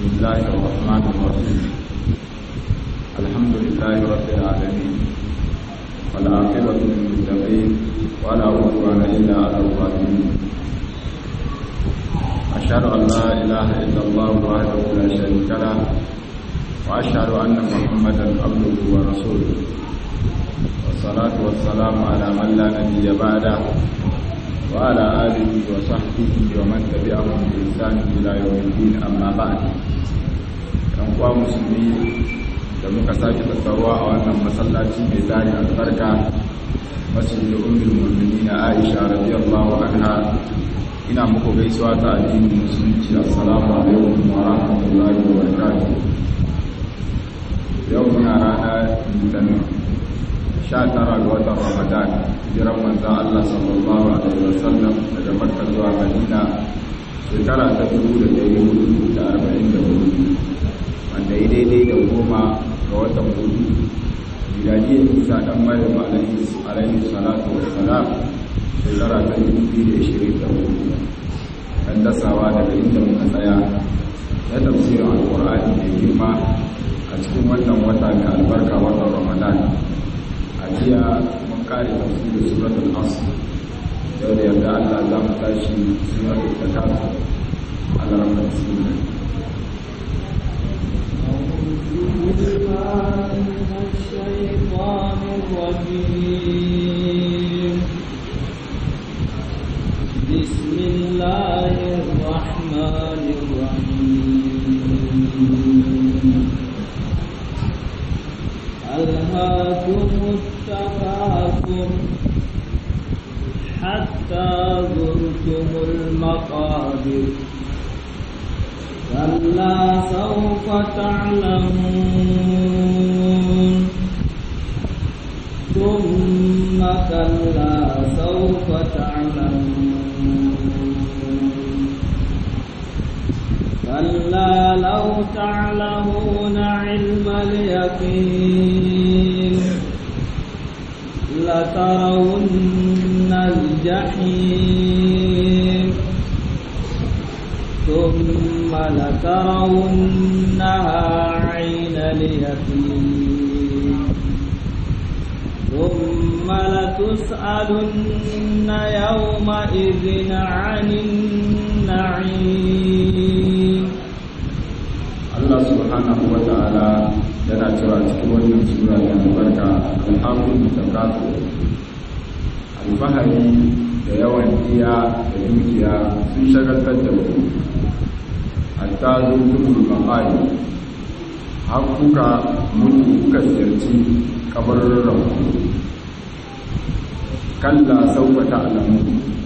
بسم الله الرحمن الرحيم الحمد لله رب العالمين والعاقبة للمتقين ولا عدوان إلا على الظالمين أشهد أن لا إله إلا الله وحده لا شريك له وأشهد أن محمدا عبده ورسوله والصلاة والسلام على من لا نبي بعده وعلى آله وصحبه ومن تبعهم بإحسان إلى يوم الدين أما بعد أنقوى مسلمين da muka sake tattaruwa a wannan masallaci mai tarin albarka masjidul ummul mu'minin Aisha radiyallahu anha ina muku gaisuwa ta addinin musulunci assalamu alaikum wa rahmatullahi wa barakatuh yau muna rana litinin 19 ga watan Ramadan jiran manzon Allah sallallahu alaihi wasallam daga Makka zuwa Madina shekara ta 1444 wanda ya daidai da 10 ga watan hudu miladiyar Isa dan Maryam alaihi salatu wassalam shekara ta 2024 dan dasawa daga inda muka tsaya na tafsirin alqur'ani mai girma a cikin wannan wata mai albarka watan Ramadan a jiya mun kare tafsirin suratul asr yau da yarda Allah za mu tashi suratul takasur al-rahman bismillah من الشيطان الرجيم بسم الله الرحمن الرحيم ألهاكم التكاثر حتى زرتم المقابر كلا سوف تعلمون ثم كلا سوف تعلمون كلا لو تعلمون علم اليقين لترون الجحيم ثم لترونها عين اليقين ثم لتسألن يومئذ عن النعيم. Allah subhanahu wa ta'ala yana cewa cikin wannan sura mai albarka alhamdu takasur alfahari da yawan iya da dukiya sun shagaltar da ku hatta zurtumul maqali har kuka mutu kuka ziyarci kabarurran ku kalla sauka ta'lamu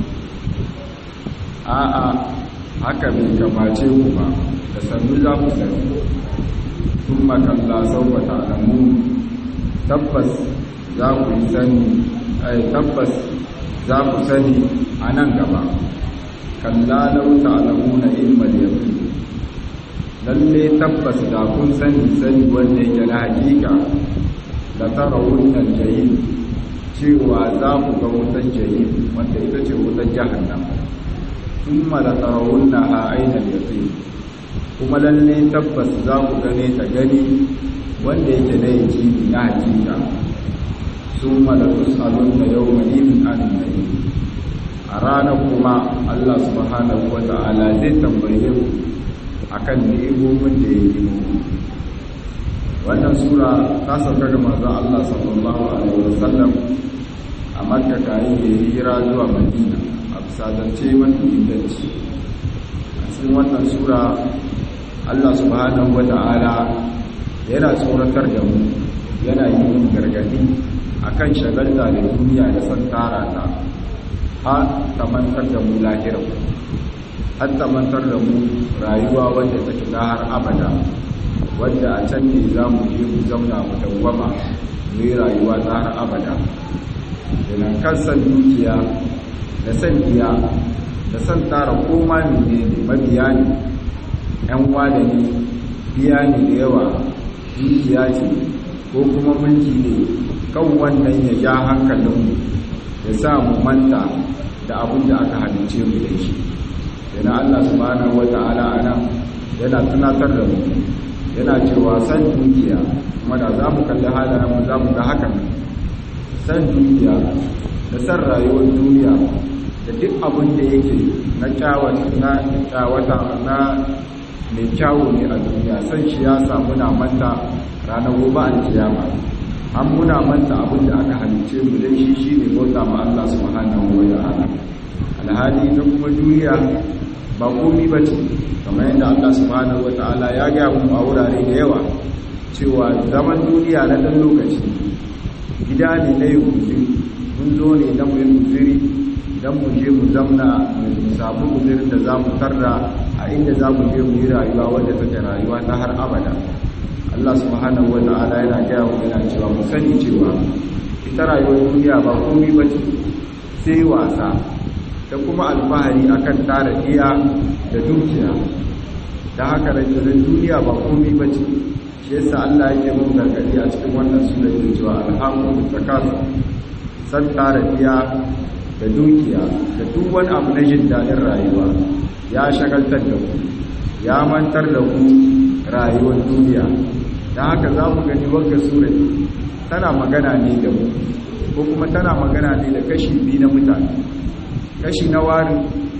a'a haka bai kamace ku ba da sannu za ku sani thumma kalla sauka ta'lamu tabbas za ku sani tabbas za ku sani a nan gaba kalla law ta'lamuna ilmal yaqin lalle tabbas da kun sani wanda yake na hakika la tarawunna al-jahim cewa za ku ga wutar jahim wanda ita ce wutar jahannam thumma la tarawunnaha ayna al-yaqin kuma lalle tabbas za ku gane ta gani wanda yake da yake na hakika thumma la tus'alunna yawma idhin 'anil na'im a ranar kuma Allah subhanahu wa ta'ala zai tambaye ku akan ni'imomin da ya yi muku wannan sura ta sauka ga manzon Allah sallallahu alaihi wasallam a Makka kayan ya hijira zuwa Madina a bisa zance mafi inganci a cikin wannan sura Allah subhanahu wa ta'ala yana tsoratar da mu yana yi mun gargadi akan shagalta da duniya da san tara ta har ta mantar da mu lahira har ta mantar da mu rayuwa wadda take ta har abada wadda a can ne za mu je mu zauna mu dawwama mu yi rayuwa ta har abada yana kan san dukiya da san biya da san tara koma ne mabiya ne yan wada ne biya ne da yawa dukiya ce ko kuma mulki ne kan wannan ya ja hankalinmu ya sa mu manta da abin da aka halice mu da shi yana Allah subhanahu wata'ala anan yana tunatar da mu yana cewa san dukiya kuma da za mu kalli halayen mu za mu ga hakan san dukiya da san rayuwar duniya da duk abin da yake na kyawata na mai kyawu ne a duniya san shi ya samu na manta ranar gobe alkiyama an muna manta abin da aka halice mu da shi ne bauta ma Allah subhanahu wa ta'ala alhali ta kuma duniya ba komi ba ce kamar yadda Allah subhanahu wa ta'ala ya gaya mu a wurare da yawa cewa zaman duniya na ɗan lokaci gida ne na yi guziri mun zo ne don mu yi guziri don mu je mu zamna mu samu guzirin da za mu tarda a inda za mu je mu yi rayuwa wadda take rayuwa ta har abada Allah subhanahu wa ta'ala yana gaya mu yana cewa mu sani cewa ita rayuwar duniya ba komai ba ce sai wasa da kuma alfahari akan tara iya da dukiya da haka rayuwar duniya ba komai ba ce shi yasa Allah yake mun gargadi a cikin wannan sura da cewa alhamu takasur san tara iya da dukiya da duk wani abu na jin daɗin rayuwa ya shagaltar da ku ya mantar da ku rayuwar duniya da haka za mu gani wagga sura tana magana ne da mu ko kuma tana magana ne da kashi biyu na mutane kashi na wari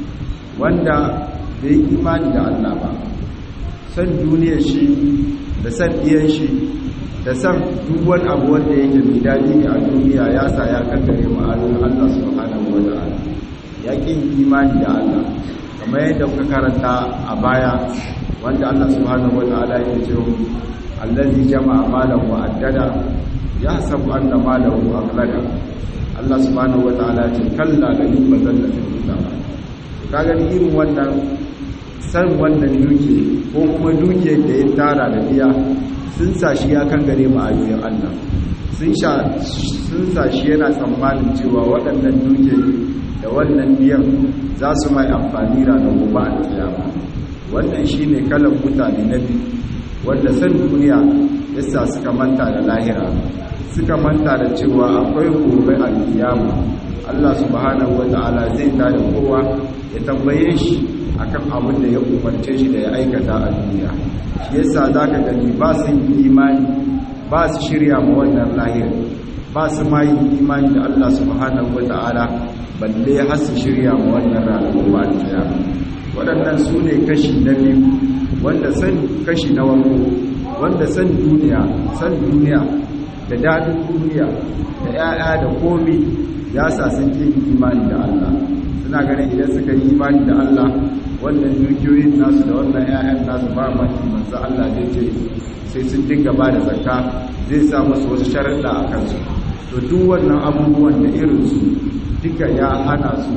wanda bai yi imani da Allah ba san duniyar shi da san iyan shi da san duk wani abu wanda yake mai daɗi ne a duniya ya sa ya kankare ma'anin Allah subhanahu wa ta'ala ya ƙin imani da Allah kamar yadda muka karanta a baya wanda Allah subhanahu wa ta'ala yake cewa allazi jama'a malan wa addada yahsabu anna malahu akhlada Allah subhanahu wa ta'ala ya ce kalla la yubzal fil kitab ka gani irin wannan san wannan duke ko kuma duke da ya tara da biya sun sa shi ya kan gare mu ayoyin Allah sun sa shi yana tsammanin cewa waɗannan duke da wannan biyan za su mai amfani ranar gobe a kiyama wannan shine kalan mutane na biyu wanda san duniya yasa suka manta da lahira suka manta da cewa akwai gobe a kiyama Allah subhanahu wata'ala zai tada kowa ya tambaye shi akan abin da ya umarce shi da ya aikata a duniya shi yasa zaka gani ba su yi imani ba su shirya ma wannan lahira ba su ma yi imani da Allah subhanahu wata'ala balle har su shirya ma wannan ranar gobe a kiyama waɗannan su ne kashi na biyu wanda san kashi na wanko wanda san duniya da daɗin duniya da 'ya'ya da komi ya sa sun ƙi imani da Allah suna ganin idan suka yi imani da Allah wannan dukiyoyin nasu da wannan 'ya'yan nasu ba maki manzo Allah zai ce sai sun dinga ba da zakka zai sa musu wasu sharuɗa a kansu to duk wannan abubuwan da irinsu duka ya hana su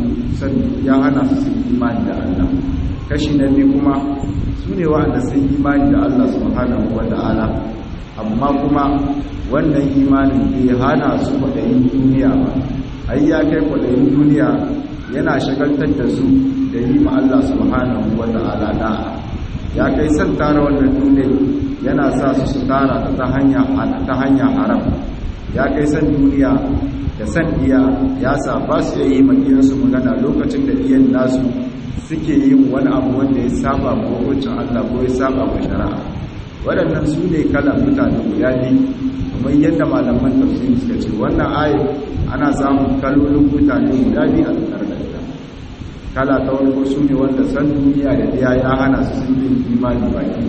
sun imani da Allah kashi na biyu kuma su ne wa'anda sun imani da Allah subhanahu wa ta'ala amma kuma wannan imanin bai hana su kwaɗayin duniya ba ai ya kai kwaɗayin duniya yana shagaltar da su da yi ma Allah subhanahu wa ta'ala da'a ya kai san tara wannan duniya yana sa su tara ta hanya haram ya kai san duniya da san iya ya sa ba su yi makiyansu magana lokacin da iyan nasu suke yin wani abu wanda ya saba ma hukuncin Allah ko ya saba ma shari'a waɗannan su ne kalan mutane guda biyu kamar yadda malaman tafsiri suka ce wannan ayat ana samun kalolin mutane guda biyu a tsakar da ita kala ta farko su ne wanda san duniya da ɗaya ya hana su sun yi imani baki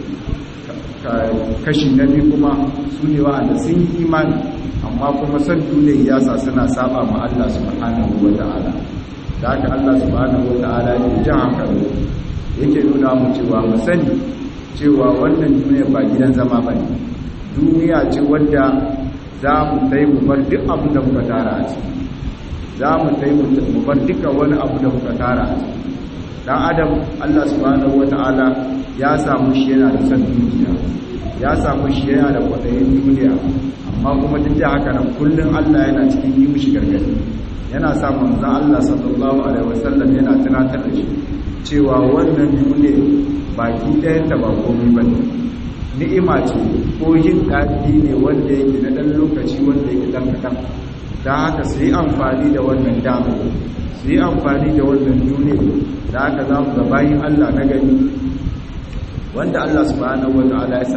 ɗaya kashi na biyu kuma su ne wa'anda sun yi imani amma kuma san duniya ya sa suna saba ma Allah subhanahu wa ta'ala da haka Allah subhanahu wa ta'ala ne jan hankali yake nuna mu cewa mu sani cewa wannan duniya ba gidan zama ba ne duniya ce wadda za mu tai mu bar duk abin da muka tara a ciki za mu tai mu bar duka wani abu da muka tara a ciki dan adam Allah subhanahu wa ta'ala ya samu shi yana da san dukiya ya samu shi yana da kwaɗayin duniya amma kuma duk da haka nan kullum Allah yana cikin yi mishi gargadi yana sa manzon Allah sallallahu alaihi wasallam yana tunatar da shi cewa wannan duniya baki ɗayan ta ba komai bane ni'ima ce ko yin daɗi ne wanda yake na ɗan lokaci wanda yake ɗan kaɗan da haka su yi amfani da wannan dama su yi amfani da wannan duniya da haka za mu ga bayin Allah na gani wanda Allah subhanahu wata'ala ya sa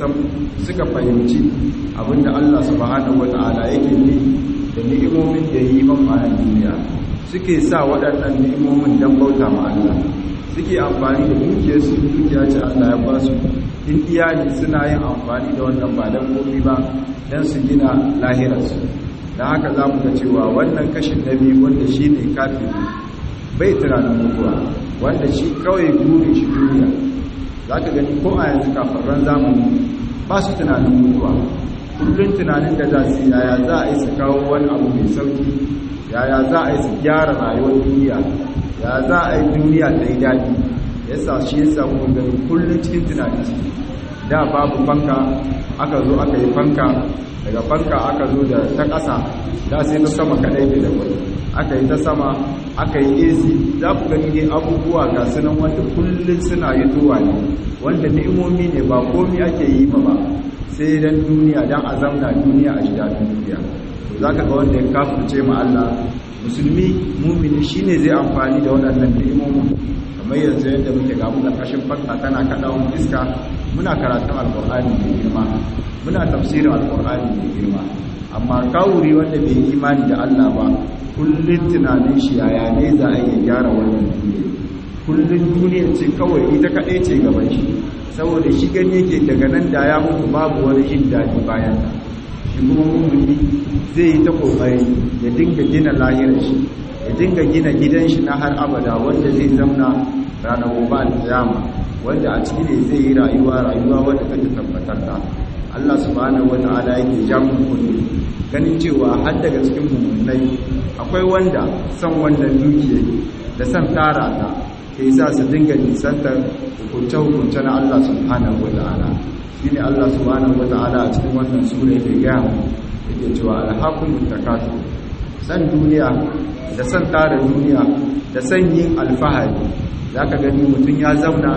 suka fahimci abinda Allah subhanahu wata'ala yake yi da ni'imomin da yi man a duniya, suke sa waɗannan ni'imomin don bauta ma Allah, suke amfani da dukiyarsu, dukiya ce Allah ya ba su, in iyali suna yin amfani da wannan ba don komi ba don su gina lahirarsu. Da haka za mu ga cewa wannan kashin na biyu wanda shi ne kafin bai tunanin mutuwa, wanda shi kawai burin shi duniya. Za ka gani ko a yanzu kafarran zamani ba su tunanin mutuwa, kullum tunanin da za su yaya za a yi su kawo wani abu mai sauki, yaya za a yi su gyara rayuwar duniya, ya za a yi duniya ta yi daɗi. Yasa shi yasa mu gani kullum cikin tunani ciki. Da babu fanka, aka zo aka yi fanka, daga fanka aka zo da ta ƙasa, da sai ta sama kaɗai bai da wani, aka yi ta sama, aka yi AC. Za ku gani ne abubuwa ga sunan wanda kullum suna yi tuwa ne, wanda ni'imomi ne ba komi ake yi ba sai dan duniya, dan a zamna duniya a shida duniya. To za ka ga wanda ya kafirce ma Allah, musulmi mumini shine zai amfani da waɗannan ni'imomin. Kamar yanzu yadda muke ga mu ƙarƙashin fanka tana kaɗawan iska, muna karatun alƙur'ani mai girma, muna tafsirin alƙur'ani mai girma. Amma kawuri wanda bai yi imani da Allah ba, kullum tunanin shi yaya ne za a iya gyara wannan duniya, kullum duniya ce kawai ita kaɗai ce gaban shi, saboda shi gani yake daga nan da ya mutu babu wani jin daɗi bayan ta. Shi kuma mummuni zai yi ta ƙoƙari ya dinga gina lahirar shi, ya dinga gina gidan shi na har abada wanda zai zamna ranar gobe alƙiyama, wanda a ciki ne zai yi rayuwa wanda take tabbatar da Allah subhanahu wata'ala yake jamu kullu ganin cewa har daga cikin mummunai akwai wanda san wannan dukiya da san tara ta ke sa su dinga nisantar hukunce na Allah subhanahu wata'ala. Shine Allah subhanahu wata'ala a cikin wannan sura yake gaya mu, yake cewa alhaqul takasur, san duniya da san tara duniya da san yin alfahari. Zaka gani mutum ya zauna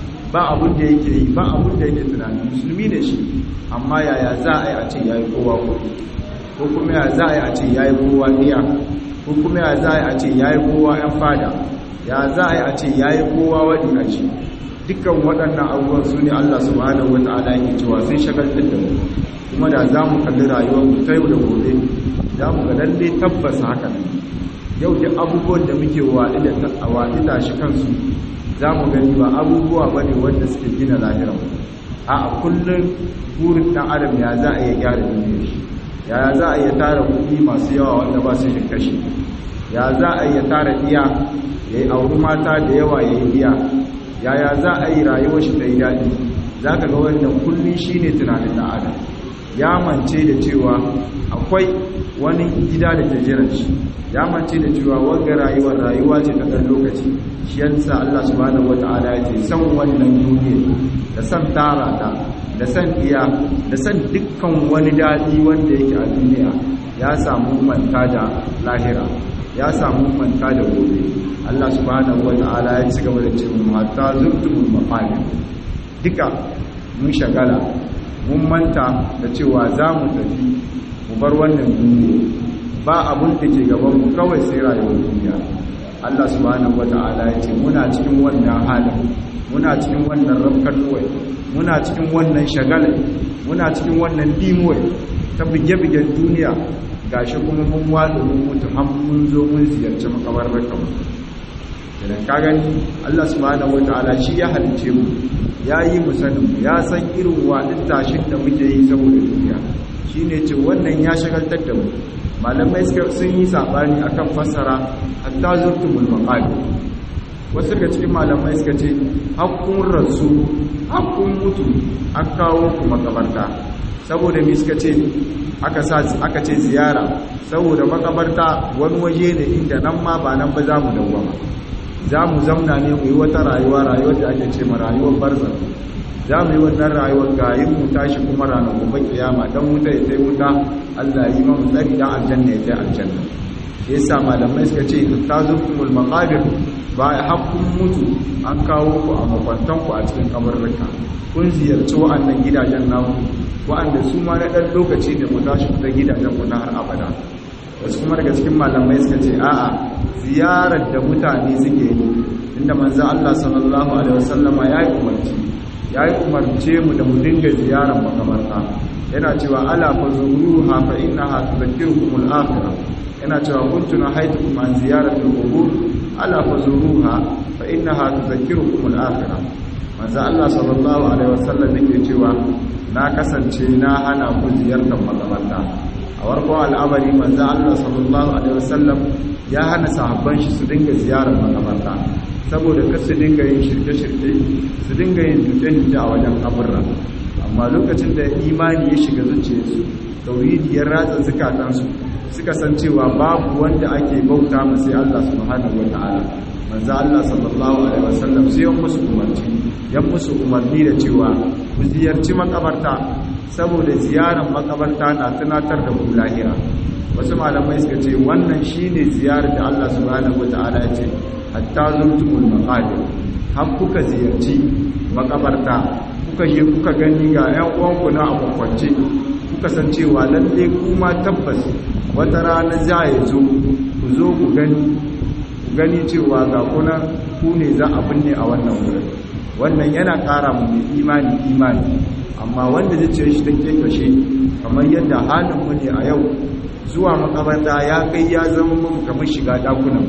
ba abun da yake yi, ba abun da yake tunani, musulmi ne shi, amma yaya za a yi a ce ya yi kowa kuɗi, ko kuma ya za a yi a ce ya yi kowa niya, ko kuma ya za a yi a ce ya yi kowa ‘yan fada, ya za a yi a ce ya yi kowa wani a ce. Dukkan waɗannan abubuwan su ne Allah subhanahu wata'ala yake cewa sun shagaltar da mu, kuma da za mu kalli rayuwar mu ta yau da gobe, za mu ga lalle tabbas haka ne. Yau da abubuwan da muke waɗi da shi kansu, za mu gani ba abubuwa ba ne wanda suke gina lahiran. A kullum burin ɗan adam ya za a iya gyara duniyar shi, ya za a iya tara kuɗi masu yawa wanda ba su shi kashi, ya za a iya tara iya, ya yi auri mata da yawa ya yi iya, yaya za a yi rayuwar shi ta yi daɗi. Za ka ga wannan kullum shi ne tunanin ɗan adam, ya mance da cewa akwai wani gida da ke jiran shi, ya mance da cewa wanga rayuwa ce ta ɗan lokaci. Shi yansa Allah subhanahu wata'ala ya ce san wannan duniya da san tara ta da san iya da san dukkan wani daɗi wanda yake a duniya ya samu manta da lahira, ya samu manta da gobe. Allah subhanahu wata'ala ya ci gaba da cewa hatta zurtumul maqabir, duka mun shagala mun manta da cewa za mu tafi mu bar wannan duniya, ba abun da ke gaban mu kawai sai rayuwar duniya. Allah subhanahu wata'ala ya ce muna cikin wannan halin, muna cikin wannan rafkan wai, muna cikin wannan shagalai, muna cikin wannan dimuwai ta bige-bigen duniya, gashi kuma mun wado mun mutu har mun zo mun ziyarci makabartar mu. Idan ka gani Allah subhanahu wata'ala shi ya halice mu, ya yi mu sanin mu, ya san irin wadin tashin da muke yi saboda duniya, shine ce wannan ya shagaltar da mu. Malamai sun yi sabani akan fassara hatta zurtumul maqabir. Wasu daga cikin malamai suka ce hakkun rasu, hakkun mutu an kawo ku makabarta, saboda me suka ce aka ce ziyara, saboda makabarta wani waje ne inda nan ma ba nan ba za mu dawwama, za mu zamna ne mu yi wata rayuwar da ake ce ma rayuwar barzakh. Za mu yi wannan rayuwar gayin mu tashi kuma ranar gobe kiyama, dan wuta ya tai wuta, Allah yi mamu tsari, dan aljanna ya tai aljanna. Shi yasa malamai suka ce tazurtumul maqabir, ba hakkun mutu an kawo ku a makwantan ku a cikin kabarruka, kun ziyarci wa'annan gidajen naku, wa'anda su ma na dan lokaci ne mu tashi ta gidajen ku na har abada. Wasu kuma daga cikin malamai suka ce a'a, ziyarar da mutane suke yi, inda manzo Allah sallallahu alaihi wasallama ya yi umarci yayi umarce mu da mu dinga ziyarar makabarta yana cewa ala fazuruha fa innaha tudhakkirukum al-akhirah yana cewa kuntu nahaytukum an ziyarati al-qubur ala fazuruha fa innaha tudhakkirukum al-akhirah manzo Allah sallallahu alaihi wasallam yake cewa na kasance na hana ku ziyartar makabarta a warko al'amari manzo Allah sallallahu alaihi wasallam ya hana sahabban shi su dinga ziyarar makabarta saboda kar su dinga yin shirke-shirke su dinga yin dutse-dutse a wajen kaburra amma lokacin da imani ya shiga zuciyarsu tauhidi ya ratsa zukatansu suka san cewa babu wanda ake bauta ma sai Allah subhanahu wataala manzo Allah sallallahu alaihi wasallam sai ya musu umarni da cewa ku ziyarci makabarta saboda ziyarar makabarta na tunatar da ku lahira wasu malamai suka ce wannan shine ziyarar da Allah subhanahu wataala ya ce hatta zurtumul maqabir har kuka ziyarci makabarta kuka je kuka gani ga ƴan uwanku na abukwance kuka san cewa lalle kuma tabbas wata rana za ya zo ku zo ku gani cewa ga kuna ku ne za a binne a wannan wurin wannan yana ƙara mu imani amma wanda zai ce shi take kashe kamar yadda halin mu ne a yau zuwa makabarta ya kai ya zama mu kamar shiga dakunan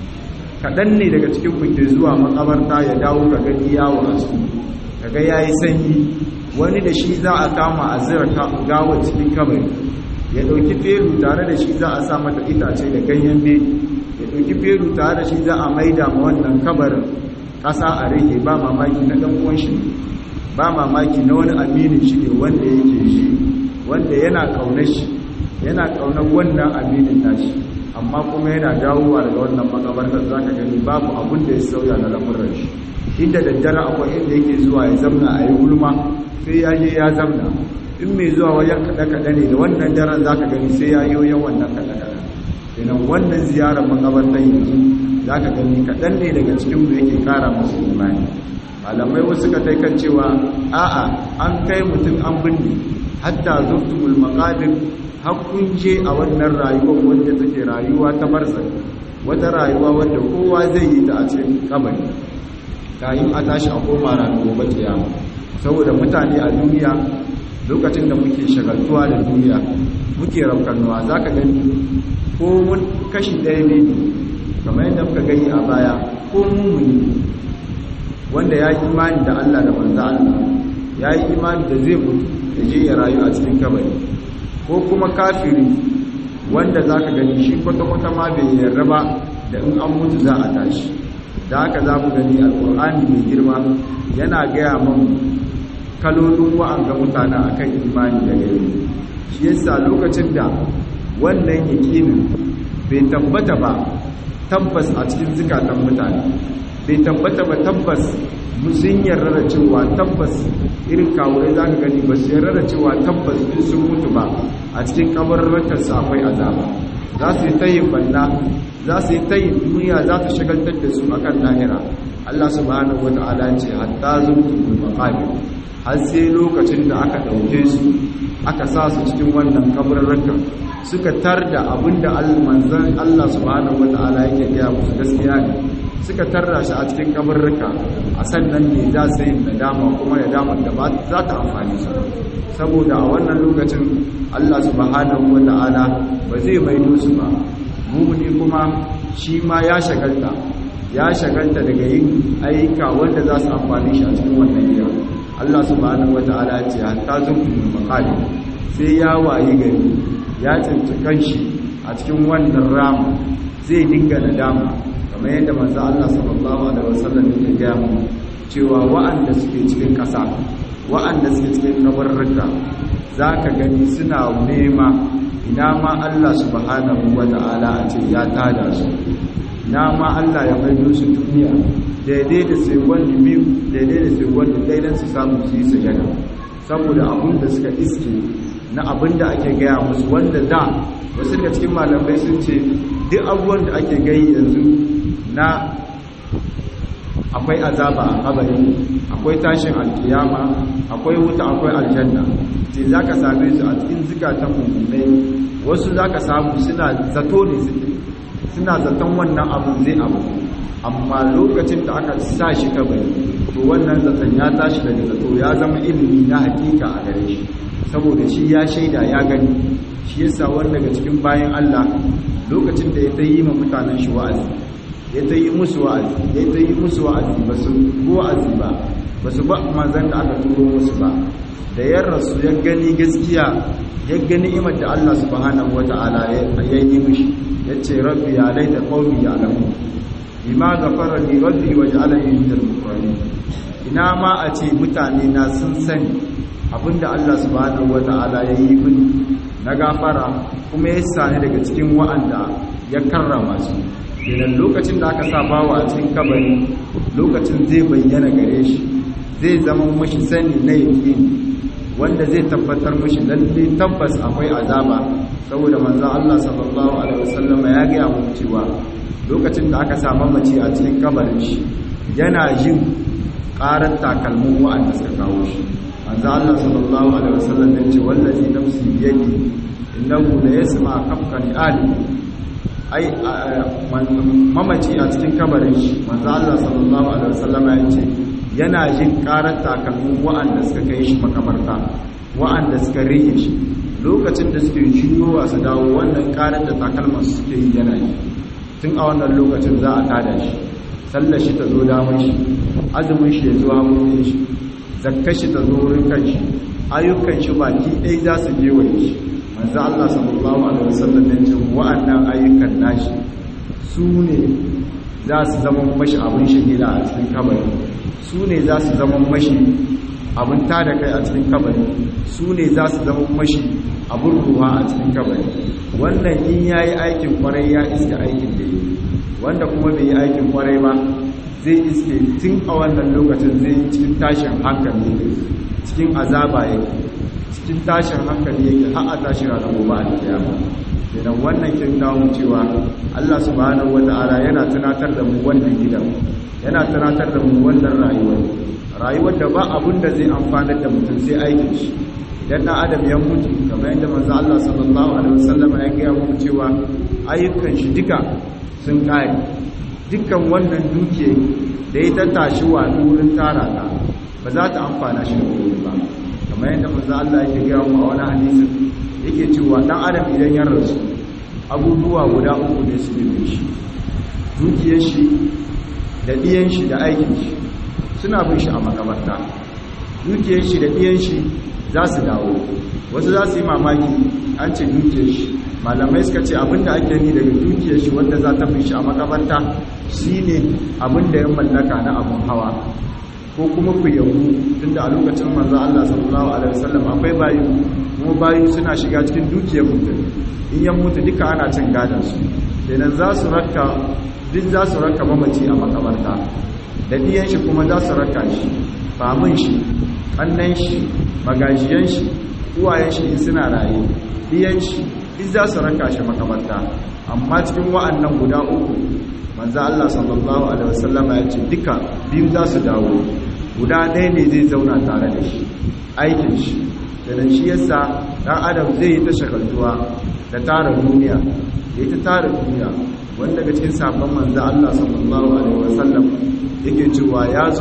kaɗan ne daga cikin ku ke zuwa makabarta ya dawo ka gani yawo a su kaga yayi sanyi wani da shi za a kama a zira gawa cikin kabari ya dauki feru tare da shi za a sa mata itace da ganyen bedi ya dauki feru tare da shi za a maida ma wannan kabarin ƙasa a rage ba mamaki na ɗan uwan shi ba mamaki na wani aminin shi ne wanda yake shi wanda yana ƙaunar shi yana ƙaunar wannan aminin nashi amma kuma yana dawowa daga wannan makabartar za ka gani babu abin da ya sauya na lamuran shi inda daddare akwai inda yake zuwa ya zamna a yi gulma sai ya je ya zamna in mai zuwa wajen kaɗe-kaɗe ne da wannan daren za ka gani sai ya yi wannan kaɗe-kaɗe idan wannan ziyarar makabartar yanzu za ka gani kaɗan ne daga cikin mu yake ƙara masu imani malamai wasu ka taikan cewa a'a an kai mutum an binne hatta zurtumul maqabir hakkun je a wannan rayuwar wanda take rayuwa ta barza wata rayuwa wanda kowa zai yi ta a cikin kabari kayan a tashi a koma ranar gobe kiyama saboda mutane a duniya lokacin da muke shagaltuwa da duniya muke raukannuwa za ka gani ko mun kashi ɗaya ne kamar yadda muka gani a baya ko mummuni wanda ya yi imani da Allah da manzo Allah ya yi imani da zai mutu da je ya rayu a cikin kabari ko kuma kafiri wanda za ka gani shi kwata-kwata ma bai yarda ba da in an mutu za a tashi da haka za mu gani alƙur'ani mai girma yana gaya mamu kalolin wa'anga mutane a kan imani da gari shi yasa lokacin da wannan yakinin bai tabbata ba tabbas a cikin zukatan mutane bai tabbata ba tabbas sun yarda da cewa tabbas irin kawurai za ka gani ba su yarda da cewa tabbas in sun mutu ba a cikin kabarurrukan su akwai azaba za su yi tayin banna za su yi tayin duniya za ta shagaltar da su akan lahira Allah subhanahu wata'ala ce hatta zurtumul maqabir har sai lokacin da aka dauke su aka sa su cikin wannan kabarurrukan suka tarda abinda manzon Allah subhanahu wata'ala yake gaya musu gaskiya ne suka tarra shi a cikin kabarruka a sannan ne za su yi nadama kuma nadama da ba za ta amfani su saboda a wannan lokacin Allah subhanahu wata'ala ba zai maido su ba mumuni kuma shi ma ya shagalta daga yin ayyuka wanda za su amfani shi a cikin wannan gida Allah subhanahu wata'ala ya ce hatta zumtul maqali sai ya wayi gari ya tsinci kanshi a cikin wannan ramu zai dinga nadama kamar yadda manzo Allah sallallahu alaihi wasallam yake gaya mu cewa wa'anda suke cikin ƙasa wa'anda suke cikin kabarruka zaka gani suna nema ina ma Allah subhanahu wata'ala a ce ya tada su ina ma Allah ya maido su duniya daidai da sai wani biyu daidai da sai wani daidan su samu su yi sujada saboda abin da suka iske na abin da ake gaya musu wanda da wasu daga cikin malamai sun ce duk abubuwan da ake gai yanzu na akwai azaba a kabari akwai tashin alkiyama akwai wuta akwai aljanna ce za ka same su a cikin zukatan mummunai wasu za ka samu suna zato ne suke suna zaton wannan abin zai abu amma lokacin da aka sa shi kabari to wannan zaton ya tashi daga zato ya zama ilimi na hakika a gare shi saboda shi ya shaida ya gani. shi yasa wanda daga cikin bayan Allah lokacin da ya tayi ma mutanen shi wa'azi ya tayi musu wa'azi ba su wa'azi ba su ba manzon da aka turo musu ba, da ya rasu ya gani gaskiya, ya gani ni'imar da Allah subhanahu wata'ala ya yi mishi, yace rabbi ya laita qaumi ya'lamun bima ghafara li rabbi waj'alani minal mukarramin. ina ma a ce mutane na sun sani abinda Allah subhanahu wata'ala ya yi mini na gafara kuma ya sani daga cikin wa'anda ya karrama su. idan lokacin da aka sa bawa a cikin kabari, lokacin zai bayyana gare shi, zai zama mashi sani na yaqini wanda zai tabbatar mashi lalle tabbas akwai azaba, saboda manzon Allah sallallahu alaihi wasallam ya ga mu cewa lokacin da aka sa mamaci a cikin kabarin shi yana jin ƙarar takalmin wa'anda suka kawo shi. manzo Allah sallallahu alaihi wasallam ya ce wallazi nafsi biyadi innahu la yasma kafkan ali ai mamaci a cikin kabarin shi manzo Allah sallallahu alaihi wasallam ya ce yana jin ƙarar takalmin wa'anda suka kai shi makabarta, wa'anda suka rike shi lokacin da suke juyowa su dawo, wannan ƙarar da takalman su suke yi yana yi. tun a wannan lokacin za a tada shi, sallar shi ta zo damar shi, azumin shi ya zo hamurin shi, zakkar shi ta zo wurin kan shi, ayyukan shi baki ɗaya za su gewaye shi. manzo Allah sallallahu alaihi wasallam ya ce wa'annan ayyukan nashi su ne za su zama mashi abin shahida a cikin kabari, su ne za su zama mashi abin tada kai a cikin kabari, su ne za su zama mashi abin ruwa a cikin kabari. wannan in yayi aikin kwarai ya iska aikin da yi, wanda kuma bai yi aikin kwarai ba zai iske tun a wannan lokacin zai cikin tashin hankali, cikin azaba yake, cikin tashin hankali yake har a tashi ranar gobe a kiyama. idan wannan kin dawo cewa Allah subhanahu wataala yana tunatar da mu wannan gidan, yana tunatar da mu wannan rayuwar da ba abun da zai amfanar da mutum sai aikin shi. idan na adam ya mutu kamar yadda manzo Allah sallallahu alaihi wasallam ya gaya mu cewa ayyukan shi duka sun kare, dukkan wannan dukiya da ya tashi wa wurin tara ta ba za ta amfana shi da komai ba. kamar yadda manzo Allah yake gaya mu a wani hadisi yake cewa dan adam idan ya rasu abubuwa guda uku ne su bin shi, dukiyar shi da diyan shi da aikin shi suna bin shi a makabarta. dukiyar shi da diyan shi za su dawo, wasu za su yi mamaki an ce dukiyar shi, malamai suka ce abinda ake ni daga dukiyar shi wanda za ta bin shi a makabarta shine abinda ya mallaka na abun hawa ko kuma ku yabu, tunda a lokacin manzo Allah sallallahu alaihi wasallam akwai bayu, kuma bayu suna shiga cikin dukiyar mutum. in yan mutu duka ana cin gadon su, kenan za su raka mamaci a makabarta, da diyan shi kuma za su raka shi, famin shi, kannan shi, magajiyan shi, uwayen shi in suna raye, diyan shi duk za su raka shi makabarta. amma cikin wa'annan guda uku manzo Allah sallallahu alaihi wasallam ya ce duka biyu za su dawo, guda ɗaya ne zai zauna tare da shi, aikin shi. dan shi yasa dan adam zai yi ta shagaltuwa da tara duniya, yayi ta tara duniya. wanda daga cikin sabon manzo Allah sallallahu alaihi wasallam yake cewa ya zo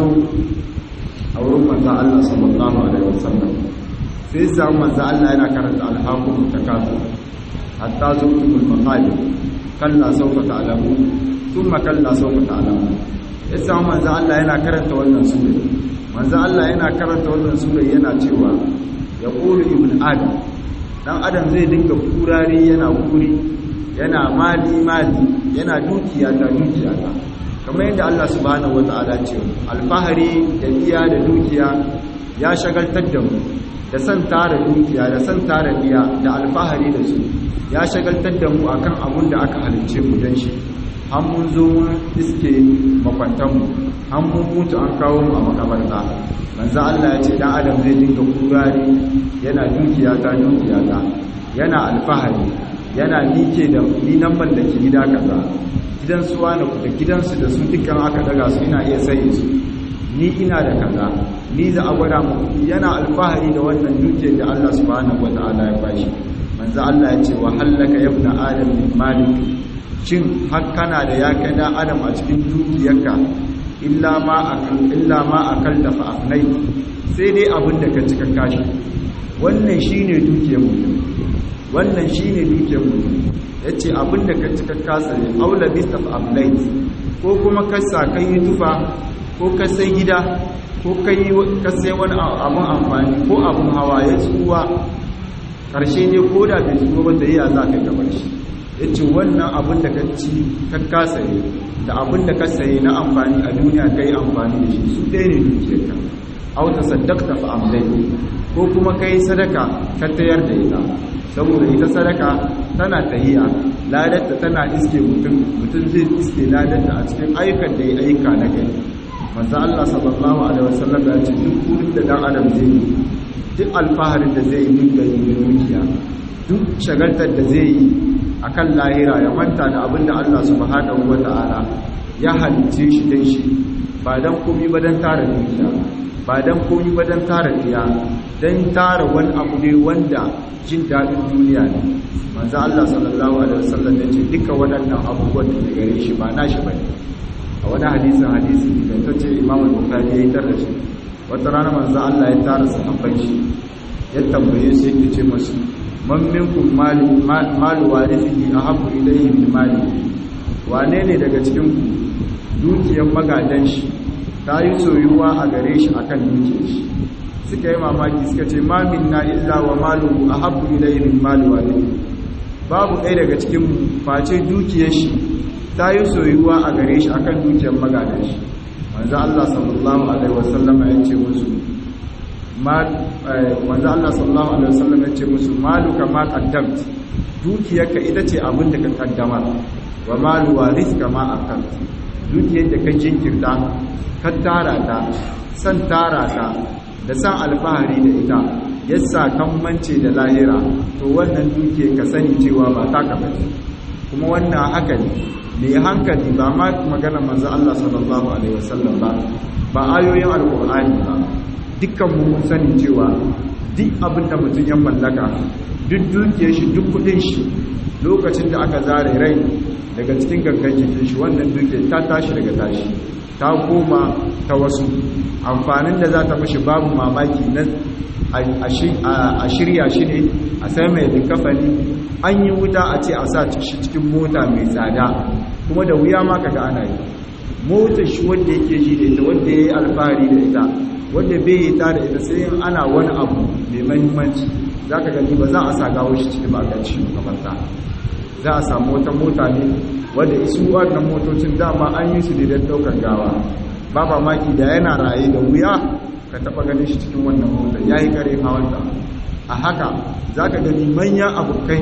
a wurin manzo Allah sallallahu alaihi wasallam, sai sai manzo Allah yana karanta al-haqqu takafur hatta zuqtul maqabir kalla sawfa ta'lamu thumma kalla sawfa ta'lamu. yasa manzo Allah yana karanta wannan sura, manzo Allah yana karanta wannan sura yana cewa yaqulu ibn adam, dan adam zai dinga kurari, yana kuri, yana mali yana dukiya ta, kamar yadda Allah subhanahu wataala ce alfahari da iya da dukiya ya shagaltar da mu, da san tara dukiya da san tara iya da alfahari da su ya shagaltar da mu akan abun da aka halicce mu dan shi. an mun zo mun iske makwantanmu, an mun mutu an kawo mu a makabarta. manzo Allah ya ce dan adam zai dinga kurari, yana dukiya ta, yana alfahari, yana nike da ni nan mallaki gida kaza, gidan su wani da gidansu da su dukkan aka daga su ina iya saye su, ni ina da kaza, ni za a gwada mu. yana alfahari da wannan dukiyar da Allah subhanahu wataala ya bashi. manzo Allah ya ce wa hallaka yabna adam min malik, shin har kana da ya kai dan adam a cikin dukiyarka illa ma akalta fa afnai, sai dai abin da ka cika kashi. Wannan shine dukiyar mutum, wannan shine dukiyar mutum. Yace abin da ka cika kasa ne aula bista fa afnai, ko kuma ka sa kai tufa, ko ka sai gida, ko ka sai wani abun amfani ko abun hawa ya tsuwa, karshe ne ko da bai tsuwa ba da iya za ka gabar shi. Yace wannan abin da ka ci ka kasa ne da abin da ka sayi na amfani a duniya kai amfani da shi, su ɗaya ne dukiyarka. Aw tasaddaqta fa amlai, ko kuma kai sadaka ka tayar da ita, saboda ita sadaka tana tahiya ladarta tana iske mutum zai iske ladarta a cikin ayyukan da ya aika na gari. Manzo Allah sallallahu alaihi wasallam ya ce duk wurin da dan adam zai yi, duk alfaharin da zai yi ga dukiya, duk shagaltar da zai yi akan lahira, ya manta da abin da Allah subhanahu wata'ala ya halice shi dan shi, ba dan komai ba dan tara dukiya, ba dan komai ba dan tara diya, dan tara wani abu ne wanda jin dadin duniya ne. Manzo Allah sallallahu alaihi wasallam ya ce duka waɗannan abubuwan da gare shi ba nashi bane. A wani hadisi da ta ce Imam Bukhari ya yi tarrashi, wata rana manzo Allah ya tara sahabban shi, ya tambaye su yake ce musu, man minkum malu warithihi ahabbu ilayhi min mali, wane ne daga cikin ku dukiyar magadan shi ta yi soyuwa a gare shi akan dukiyar shi? Suka yi mamaki suka ce ma minna illa wa maluhu ahabbu ilayhi min mali warithihi, babu ɗaya daga cikin mu face dukiyar shi ta yi soyuwa a gare shi akan dukiyar magadan shi. Manzo Allah sallallahu alaihi wasallam ya ce musu maluka ma qaddamt, dukiyarka ita ce abin da ka kaddamar, wa malu warithka ma akalt, dukiyar da ka jinkirta ka tara ta, san tara ta da san alfahari da ita yasa kan mance da lahira, to wannan dukiyar ka sani cewa ba ta ka bace. Kuma wannan haka ne, mai hankali ba ma magana manzo Allah sallallahu alaihi wasallam ba ayoyin alqur'ani ba, dukkan mu sani cewa duk abin da mutum ya mallaka, duk dukiyar shi, duk kudin shi, lokacin da aka zare rai daga cikin gangan jikin shi, wannan dukiyar ta tashi daga tashi, ta koma ta wasu. Amfanin da za ta mashi babu mamaki na a shirya shi ne, a sai mai likafani, an yi wuta a ce a sa shi cikin mota mai tsada, kuma da wuya ma kaga ana yi. Motar shi wanda yake ji da ita, wanda ya yi alfahari da ita, wanda bai yi ta da ita, sai yin ana wani abu mai mahimmanci za ka gani ba za a sa gawo shi cikin maganci makamarta, za a samu wata mota ne wadda isu wannan motocin dama an yi su ne don ɗaukar gawa. Ba maki da yana raye da wuya ka taɓa ganin shi cikin wannan motar, ya yi kare hawanta. A haka za ka gani manyan abokan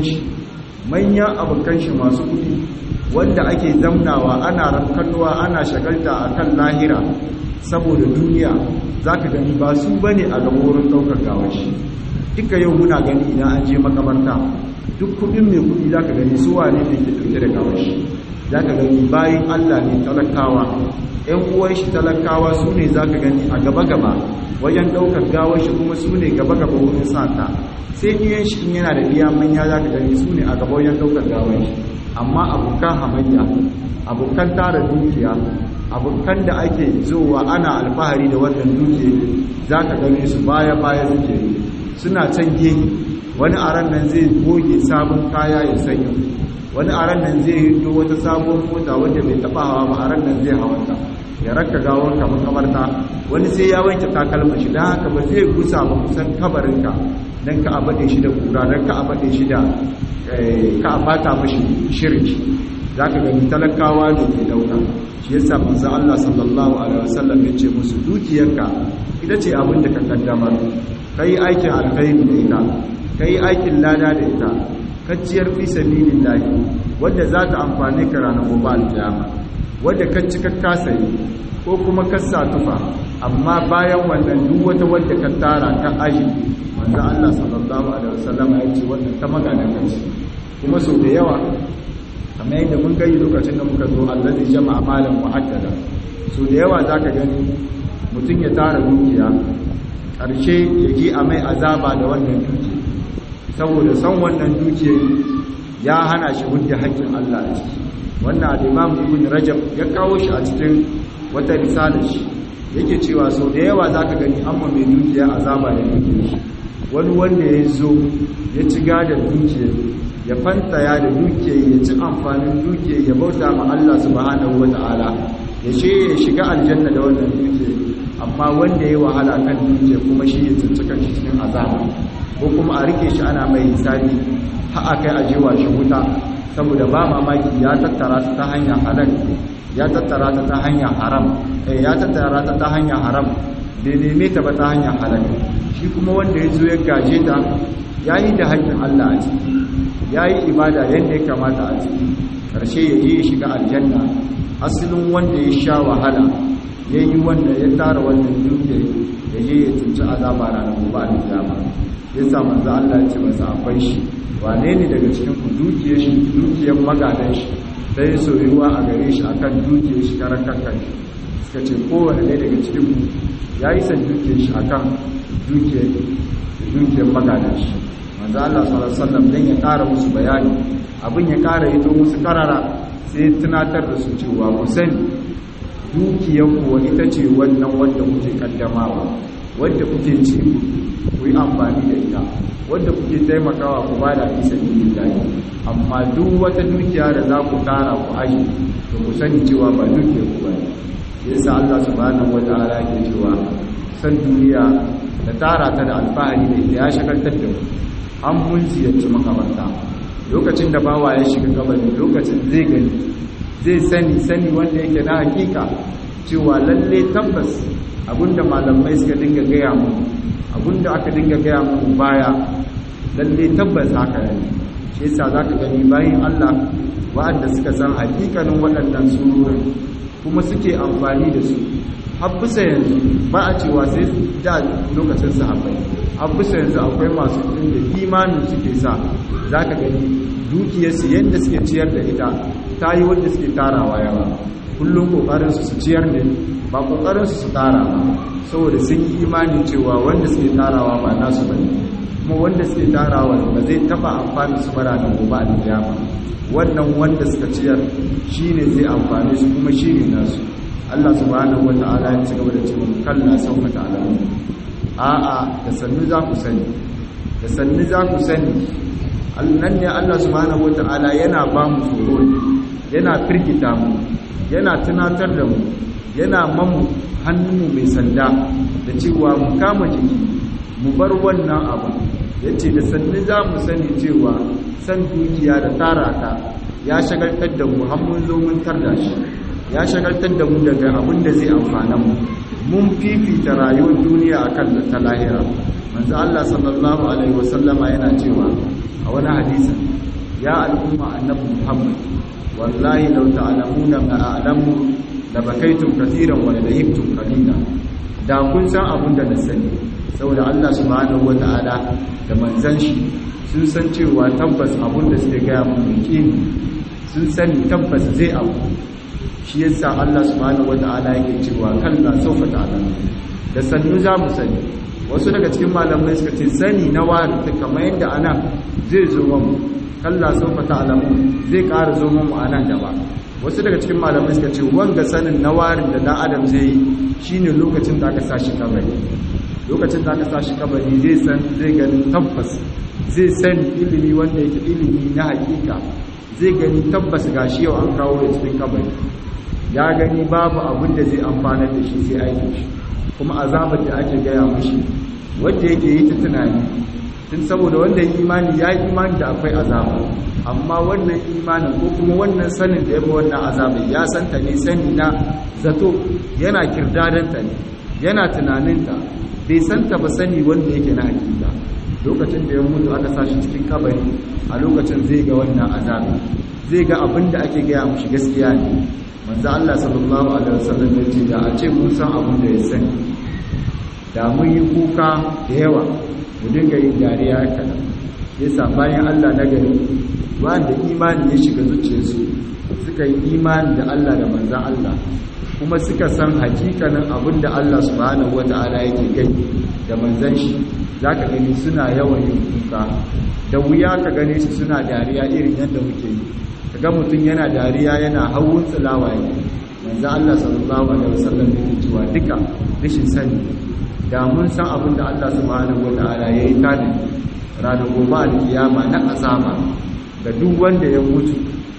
shi masu kuɗi wanda ake zamnawa ana rankalwa ana shagalta a kan lahira saboda duniya, za ka gani ba su ba ne a gaba wurin ɗaukar gawar shi. Duka yau muna gani idan an je makabarta, duk kuɗin mai kuɗi za ka gani su wane ne ke ɗauke da gawar shi, za ka gani bayan Allah ne talakawa, ‘yan uwan shi talakawa su ne za ka gani a gaba-gaba wajen ɗaukar gawar shi, kuma su ne gaba-gaba wurin sata. Sai ɗiyan shi in yana da ɗiya manya za ka gani su ne a gaba wajen ɗaukar gawar shi. Amma abokan hamayya, abokan tara dukiya, abokan da ake zowa ana alfahari da wannan dukiya, za ka gani su baya-baya suke yi, suna can gehe. Wani a ran nan zai goge sabon kaya ya sanya, wani a ran nan zai hindo wata sabon mota wanda bai taɓa hawa ba, a ran nan zai hawanta ya raka gawar kamar kabarta. Wani sai ya wanke takalma shi, don haka ba zai gusa ba kusan kabarinka don ka abade shi da kura, don ka abade shi da ka bata mashi shirki. za ka gani talakawa da ke dauka. Shi yasa manzo Allah sallallahu alaihi wasallam ya ce musu dukiyarka ita ce abin da ka kaddamar, kai aikin alkhairi da ita, kai aikin lada da ita, kacciyar fi sabilillah wanda za ta amfane ka ranar gobe alkiyama, wanda ka ci ka kasayi ko kuma ka sa tufa, amma bayan wannan duk wata wanda ka tara ka aji, manzo Allah sallallahu alaihi wasallam ya ce wannan ta magana kace. Kuma sau da yawa kamar yadda mun gani lokacin da muka zo allazi jama'a malan muhaddada, so da yawa zaka gani mutum ya tara dukiya ƙarshe ya ji a mai azaba da wannan dukiya, saboda san wannan dukiya ya hana shi hudda haƙƙin Allah a ciki. Wannan al-Imam Ibn Rajab ya kawo shi a cikin wata risala shi yake cewa sau da yawa zaka gani amma mai dukiya azaba da dukiya shi wani wanda ya zo ya ci gadon dukiya ya fantaya da dukiya ya ci amfanin dukiya ya bauta ma Allah subhanahu wata'ala ya shiga aljanna da wannan dukiya amma wanda ya wahala kan dukiya kuma shi ya tsinci shi cikin azaba ko kuma a rike shi ana mai hisabi har akai ajewa shi wuta saboda ba mamaki ya tattara ta hanyar halal ya tattara ta hanyar haram ya tattara ta hanyar haram bai neme ta ba ta hanyar halal shi kuma wanda ya zo ya gaje ta ya yi da haƙƙin Allah a ciki ya yi ibada yadda ya kamata a ciki ƙarshe ya je ya shiga aljanna asalin wanda ya sha wahala ya yi wanda ya tara wannan dukiyar ya je ya cuci azaba ranar gobe a kiyama ya sa manzo Allah ya ce masa akwai shi wane ne daga cikin ku dukiyar magadan shi sai soyuwa a gare shi akan dukiyar shi karan kankan shi suka ce kowane ne daga cikin ku ya yi san dukiyar shi akan dukiyar magadan shi manzo Allah sallallahu alaihi wasallam dan ya ƙara musu bayani abin ya ƙara yi to musu karara sai tunatar da su cewa ku sani dukiyar ku ita ce wannan wanda kuke kaddamawa wanda kuke ci ku yi amfani da ita wanda kuke taimakawa ku bada fi sabilillah amma duk wata dukiya da za ku tara ku aje to ku sani cewa ba dukiyar ku bane yasa Allah subhanahu wataala ke cewa san duniya da tara ta da alfahari da ita ya shagaltar da mu an mun ziyarci makabarta lokacin da bawa ya shiga kabari lokacin zai gani zai sani wanda yake na hakika cewa lalle tabbas abinda malamai suka dinga gaya mu abinda aka dinga gaya mu baya lalle tabbas haka ne shi yasa zaka gani bayin Allah wa'anda suka san hakikanin waɗannan surorin kuma suke amfani da su habbisa yanzu ba a cewa sai da lokacin sahabbai habbisa yanzu akwai masu kudin da imanin suke sa zaka gani dukiyarsu yadda suke ciyar da ita ta yi wanda suke tarawa yawa kullum kokarinsu su ciyar ne ba kokarinsu su tara ba saboda sun yi imanin cewa wanda suke tarawa ba nasu bane kuma wanda suke tarawa ba zai taba amfani su bara da gobe a kiyama wannan wanda suka ciyar shine zai amfane su kuma shine nasu Allah subhanahu wata'ala ya ci gaba da cewa kalla sauka ta'lamu a'a da sannu za ku sani da sannu za ku sani nan ne Allah subhanahu wata'ala yana ba mu tsoro yana firgita mu yana tunatar da mu yana mamu hannunmu mai sanda da cewa mu kama jiki mu bar wannan abu yace da sannu za mu sani cewa san dukiya da tara ta ya shagaltar da mu har mun zo mun tarda shi ya shagaltar da mu daga abin da zai amfana mu mun fifita rayuwar duniya akan ta lahira manzo Allah sallallahu alaihi wasallama yana cewa a wani hadisi ya al'umma annabi Muhammad wallahi law ta'lamuna ma a'lamu la bakaytum katiran wa la yibtum qalila da kun san abin da na sani saboda Allah subhanahu wataala da manzon shi sun san cewa tabbas abin da suke ga mu yaqini sun sani tabbas zai abu shi yasa Allah subhanahu wataala yake cewa kalla sawfa ta'lamu da sannu za mu sani wasu daga cikin malamai suka ce sani na wari kamar yadda anan zai zo mu kalla sawfa ta'lamu zai ƙara zo mu anan gaba wasu daga cikin malamai suka ce wanga sanin na warin da dan adam zai yi shine lokacin da aka sa shi kabari lokacin da aka sa shi kabari zai san zai gani tabbas zai san ilimi wanda yake ilimi na hakika zai gani tabbas gashi yau an kawo ya cikin kabari ya gani babu abin da zai amfana da shi sai aikin shi kuma azabar da ake gaya mashi wanda yake yi ta tunani tun saboda wanda imani ya yi imani da akwai azaba amma wannan imanin ko kuma wannan sanin da ya fi wannan azabar ya santa ne sani na zato yana kirdadanta ne yana tunaninta bai santa ba sani wanda yake na hakika lokacin da ya mutu aka sashi cikin kabari a lokacin zai ga wannan azabar zai ga abin da ake gaya mashi gaskiya ne manzo Allah sallallahu alaihi wasallam ya ce da a ce mun san abin da ya sani da mun yi kuka da yawa mu dinga yin dariya kadan yasa bayan Allah na gari wanda imani ya shiga zuciyarsu suka yi imani da Allah da manzon Allah kuma suka san hakikanin abin da Allah subhanahu wataala yake gani da manzon shi zaka gani suna yawan yin kuka da wuya ka gane su suna dariya irin yadda muke yi kaga mutum yana dariya yana hawun tsilawa manzo Allah sallallahu alaihi wasallam yake cewa duka rashin sani da mun san abin da Allah subhanahu wataala yayi tani ranar gobe alkiyama na azaba ga duk wanda ya mutu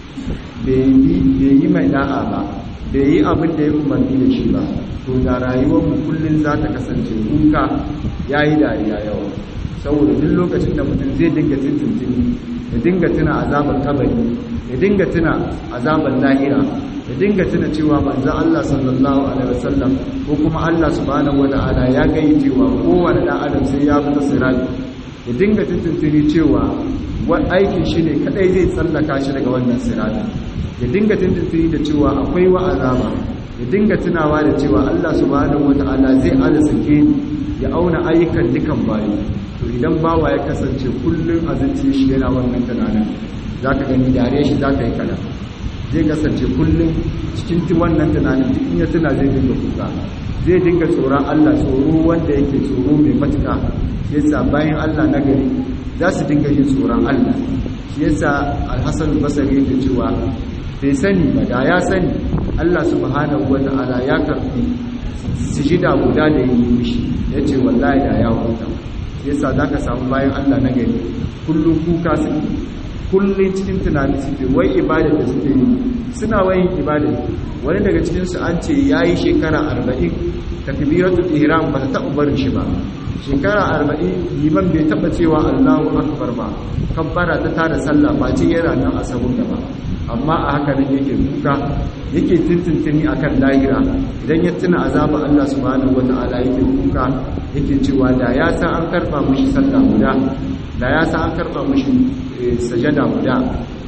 bai yi mai da'a ba bai yi abin da ya umarni da shi ba to da rayuwar mu kullun za ta kasance kuka yayi dariya yawa saboda duk lokacin da mutum zai dinga tuntuntuni ya dinga tuna azabar kabari ya dinga tuna azabar lahira ya dinga tuna cewa manzo Allah sallallahu alaihi wasallam ko kuma Allah subhanahu wataala ya gayi cewa kowanne dan adam sai ya fita sirati ya dinga tuntuntuni cewa aikin shi ne kadai zai tsallaka shi daga wannan sirati ya dinga tuntuntuni da cewa akwai azaba ya dinga tunawa da cewa Allah subhanahu wataala zai arzike ya auna ayyukan dukan bayi to idan bawa ya kasance kullum a zuciya shi yana wannan tunanin zaka gani dare shi zaka yi kada zai kasance kullum cikin wannan tunanin duk in ya tuna zai dinga kuka zai dinga tsoron Allah tsoro wanda yake tsoro mai matuƙa yasa bayan Allah na gari za su dinga yin tsoron Allah shi yasa Al-Hasan al-Basri yake cewa bai sani ba da ya sani Allah subhanahu wata'ala ya karbi sujida guda da yi mishi yace wallahi da ya huta yasa zaka samu bayan Allah na gari kullum kuka suke kullum cikin tunani suke wai ibada da suke yi suna wayin ibada wani daga cikin su an ce yayi shekara 40 takbiratul ihram ba ta taɓa barin shi ba shekara 40 liman bai taɓa cewa Allahu akbar ba kabbara ta tada sallah ba ce yana nan a sabon gaba amma a haka nan yake kuka yake tuntuntuni akan lahira idan ya tuna azaba Allah subhanahu wataala yake kuka yake cewa da ya san an karba mishi sallah guda da ya san an karba mishi sajada guda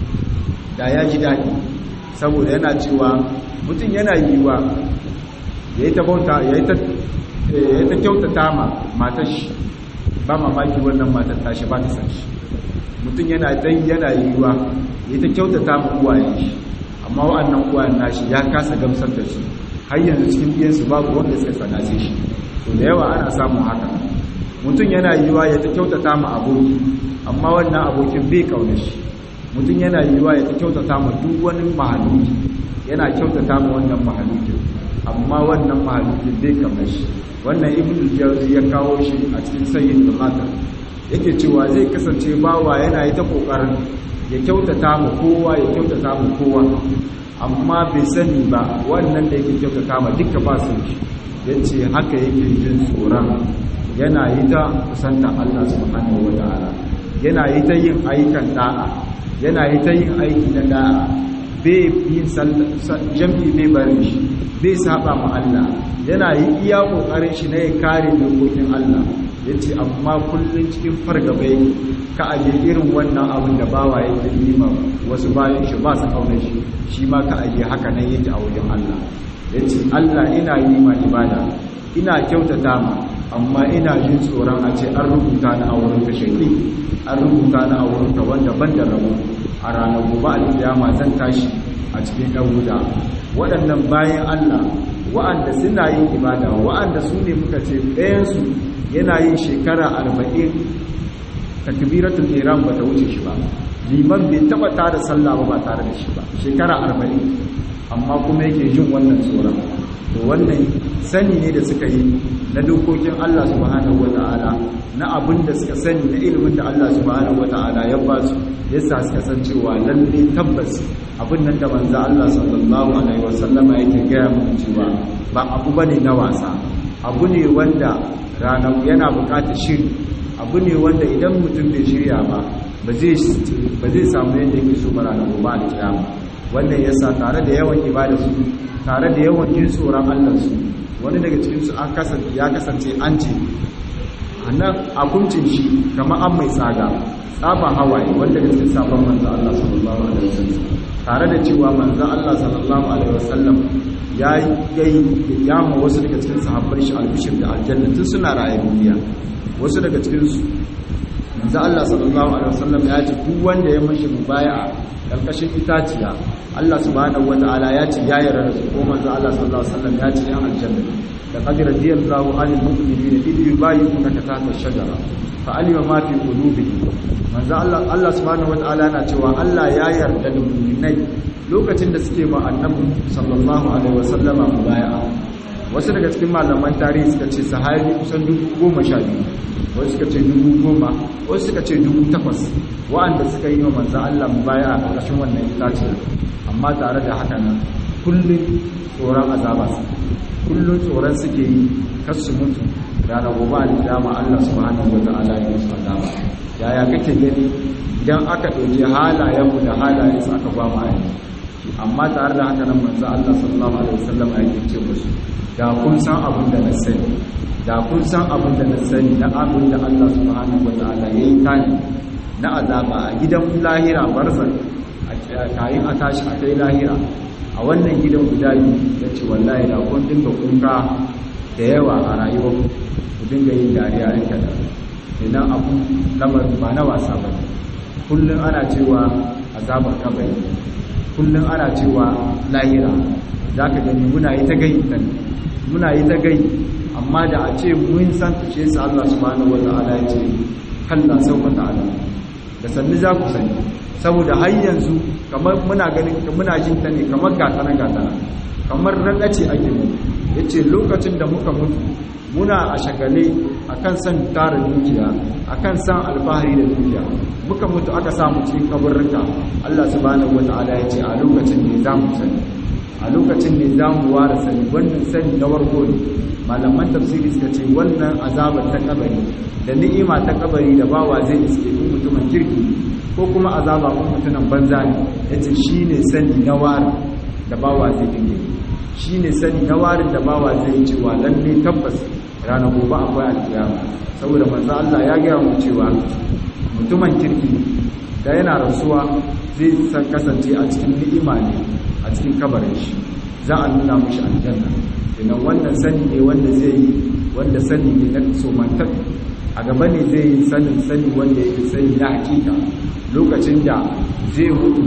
da ya ji dadi saboda yana cewa mutum yana yiwa yayi ta bauta yayi ta kyautata ma matar shi ba mamaki wannan matar tashi ba ta san shi mutum yana yiwa ya ta kyautata ma uwayen shi amma wa'annan uwayen nashi ya kasa gamsar da su har yanzu cikin iyansu babu wanda suka sanace shi to da yawa ana samun haka mutum yana yiwa ya ta kyautata ma aboki amma wannan abokin bai kauna shi mutum yana yiwa ya ta kyautata ma duk wani mahaluki yana kyautata ma wannan mahalukin amma wannan mahalukin bai kauna shi wannan ibnu jawzi ya kawo shi a cikin sayyidul khatam yake cewa zai kasance bawa yana yi ta kokarin ya kyautata mu kowa ya kyautata mu kowa amma bai sani ba wannan da yake kyautata ma duka ba su shi yace haka yake jin tsoron yana yi ta kusanta Allah subhanahu wataala yana yi ta yin ayyukan da'a yana yi ta yin aiki na da'a bai yin jam'i bai barin shi bai saba ma Allah yana yi iya kokarin shi na ya kare dokokin Allah yace amma kullun cikin fargaba yake ka aje irin wannan abin da bawa yake yi ma wasu bayan shi ba su kauna shi ma ka aje haka nan yake a wajen Allah yace Allah ina yi ma ibada ina kyautata ma amma ina jin tsoron a ce an rubuta ni a wurin ka shaki an rubuta ni a wurin ka wanda ban da rabo a ranar gobe alkiyama zan tashi a cikin ɗan wuta waɗannan bayan Allah wa'anda suna yin ibada wa'anda su ne muka ce ɗayansu yana yin shekara 40 takbiratul ihram ba ta wuce shi ba liman bai taba tada sallah ba tare da shi ba shekara 40 amma kuma yake jin wannan tsoron to wannan sani ne da suka yi na dokokin Allah subhanahu wataala na abin da suka sani na ilimin da Allah subhanahu wataala ya ba su yasa suka san cewa lalle tabbas abin nan da manzo Allah sallallahu alaihi wasallama yake gaya mu cewa ba abu bane na wasa abu ne wanda ranar yana bukatar shiri abu ne wanda idan mutum bai shirya ba ba zai samu yadda yake so ba ranar gobe da kiyama wannan yasa tare da yawan ibada su tare da yawan jin tsoron Allah su wani daga cikin su ya kasance an ce annan akuncin shi kamar an mai tsaga tsaban hawaye wanda daga cikin sabon manzo Allah sallallahu alaihi wasallam tare da cewa manzo Allah sallallahu alaihi wasallam ya ma wasu daga cikin sahabban shi albishir da aljanna tun suna raye duniya wasu daga cikin su manzo Allah sallallahu alaihi wasallam ya ce duk wanda ya mashi mubaya'a karkashin itaciya Allah subhanahu wataala ya ce ya yarda da ko manzo Allah sallallahu alaihi wasallam ya ce yan aljanna da qad radiyallahu anil mu'minina idh yubayyi'unaka tahta ash-shajara fa alima ma fi qulubihim manzo Allah subhanahu wataala na cewa Allah ya yarda da mu'minai lokacin da suke ma annabi sallallahu alaihi wasallama mubaya'a wasu daga cikin malaman tarihi suka ce sahabi kusan 10,000 wasu suka ce 10,000 wasu suka ce 8,000 wa'anda suka yi wa manzon Allah mubaya'a a ƙarshen wannan itace amma tare da haka nan kullum tsoron azaba su kullum tsoron suke yi kar su mutu ranar gobe alƙiyama Allah subhanahu wata'ala ya musu azaba yaya kake gani idan aka ɗauki halayenmu da halayensu aka ba mu ayi amma tare da haka nan manzo Allah sallallahu alaihi wasallam yake ce musu da kun san abin da na sani da kun san abin da na sani na abin da Allah subhanahu wata'ala yayi tani na azaba a gidan lahira barzan kayin a tashi a kai lahira a wannan gidan guda biyu ya ce wallahi da kun dinga kuka da yawa a rayuwar ku dinga yin dariya a kada idan abu lamarin ba na wasa ba kullum ana cewa azabar kabari kullum ana cewa lahira za ka gani muna yi ta gai muna yi ta gai amma da a ce mun san tushe su Allah subhanahu wa ta'ala ya ce kalla sauka ta'ala da sannu za ku sani saboda har yanzu kamar muna ganin muna jin ta ne kamar gatana kamar ragace ake mu yace lokacin da muka mutu muna a shagale akan san tara dukiya akan san alfahari da dukiya muka mutu aka samu cikin kaburruka Allah subhanahu wataala yace a lokacin ne za mu sani a lokacin ne za mu ware sani wannan sani na warko ne malaman tafsiri suka ce wannan azabar ta kabari da ni'ima ta kabari da bawa zai iske mutumin kirki ko kuma azaba ko mutunan banza ne yace shine sani na warin da bawa zai dinga shine sani na warin da bawa zai cewa lalle tabbas ranar gobe akwai alkiyama saboda manzo Allah ya ga mu cewa mutumin kirki da yana rasuwa zai kasance a cikin ni'ima ne a cikin kabarin shi za a nuna mishi aljanna idan wannan sani ne wanda zai yi wanda sani ne na somantar a gaba ne zai yi sani wanda yake sani na hakika lokacin da zai hudu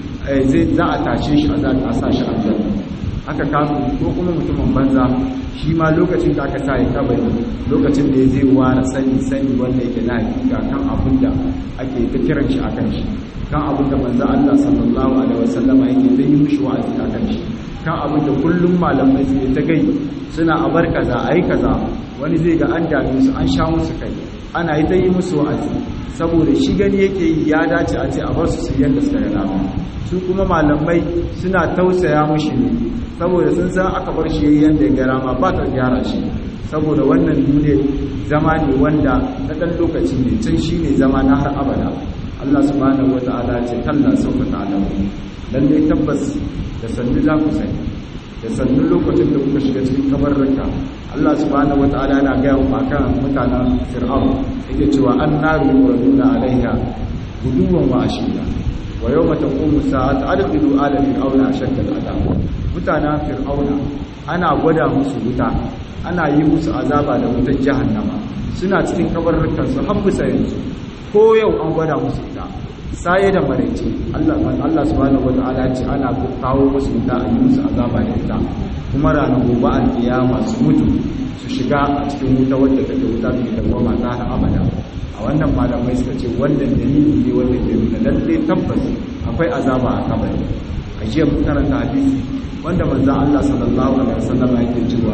za a tashe shi a sa shi aljanna aka kasu ko kuma mutumin banza shi ma lokacin da aka sa ya kabari lokacin da zai ware sani wanda yake na hakika kan abin da ake ta kiran shi a kan shi kan abin da manzo Allah sallallahu alaihi wasallama yake ta yi mishi wa'azi a kan shi kan abin da kullum malamai suke ta gai suna abar kaza ayi kaza wani zai ga an dame su an sha musu kai ana yi ta yi musu wa'azi saboda shi gani yake yi ya dace a ce a bar su yadda suka ga dama su kuma malamai suna tausaya mushi ne saboda sun san aka bar shi yadda ya gara ma ba ta gyara shi saboda wannan duniya zama ne wanda na ɗan lokaci ne can shi ne zama na har abada Allah subhanahu wata'ala ce kalla sauka ta'alamu lalle tabbas da sannu za ku sani da sannu lokacin da kuka shiga cikin kabarrinka Allah subhanahu wata'ala yana gaya wa akan mutanen Fir'aun yake cewa annaru yuraduna alaiha guduwan wa ashiya wa yawma taqumu sa'at adkhilu ala fir'auna ashadda al'adab mutanen Fir'auna ana gwada musu wuta ana yi musu azaba da wutar jahannama suna cikin kabarrukan su har bisa yanzu ko yau an gwada musu ita saye da maraice Allah subhanahu wata'ala ce ana kawo musu ita a yi musu azaba da ita kuma ranar gobe alkiyama su mutu su shiga a cikin wuta wadda take wuta mai dawwama ta har abada a wannan malamai suka ce wannan dalili ne wanda ke nuna lalle tabbas akwai azaba a kabari a jiya mun karanta hadisi wanda manzo Allah sallallahu alaihi wasallam yake cewa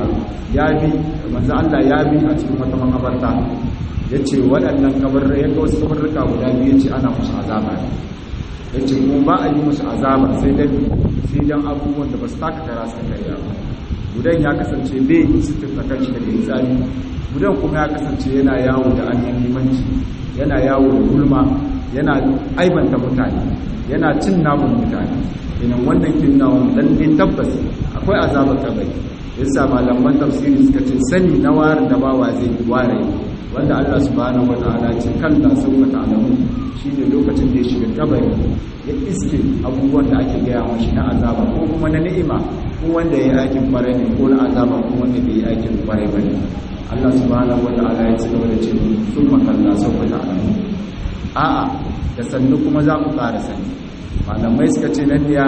manzo Allah ya bi a cikin wata makabarta yace waɗannan kabarrai ya ga wasu kabarruka guda biyu yace ana musu azaba yace kuma ba a yi musu azaba sai dan abubuwan da ba su taka kara suka karya ba gudan ya kasance bai sitir da kanshi daga insani gudan kuma ya kasance yana yawo da annabimanci yana yawo da gulma yana aibanta mutane yana cin namun mutane idan wannan kinnawa lalle tabbas akwai azabar kabari yasa malaman tafsiri suka ce sani na warin da bawa zai ware wanda Allah subhanahu wataala ce kalla sauka ta'lamu shine lokacin da ya shiga kabari ya iske abubuwan da ake gaya mashi na azaba ko kuma na ni'ima ko wanda ya yi aikin kwarai ne ko na azaba ko wanda bai yi aikin kwarai ba ne Allah subhanahu wataala ya ci gaba da ce sun makalla sauka ta'lamu a'a da sannu kuma za ku ƙara sani malamai suka ce nan ya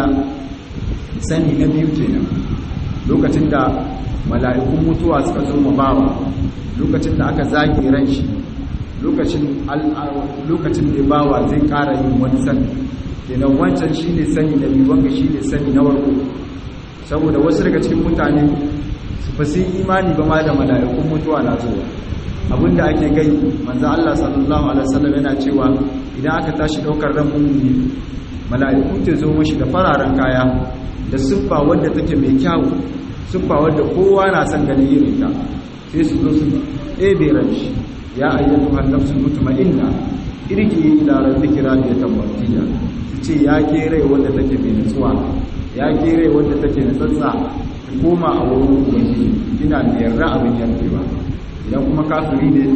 sani na biyu kenan lokacin da mala'ikun mutuwa suka zo ma bawa lokacin da aka zage ran shi lokacin da bawa zai ƙara yin wani sani kenan wancan shine sani na biyu wanga shine sani na farko saboda wasu daga cikin mutane ba su yi imani ba ma da mala'ikun mutuwa na zuwa abinda ake gai manzo Allah sallallahu alaihi wasallam yana cewa idan aka tashi daukar ran mu'mini mala'iku ta zo mashi da fararen kaya da siffa wadda take mai kyau siffa wadda kowa na san ganin irin ta sai su zo su ɗebe ran shi ya ayyatuhan nafsul mutma'inna irki ila rabbiki radiyatan mardiya su ce ya ke rai wadda take mai nutsuwa ya ke rai wadda take nutsatsa ki koma a wurin ubangiji ina da yarda abin yardewa idan kuma kafiri ne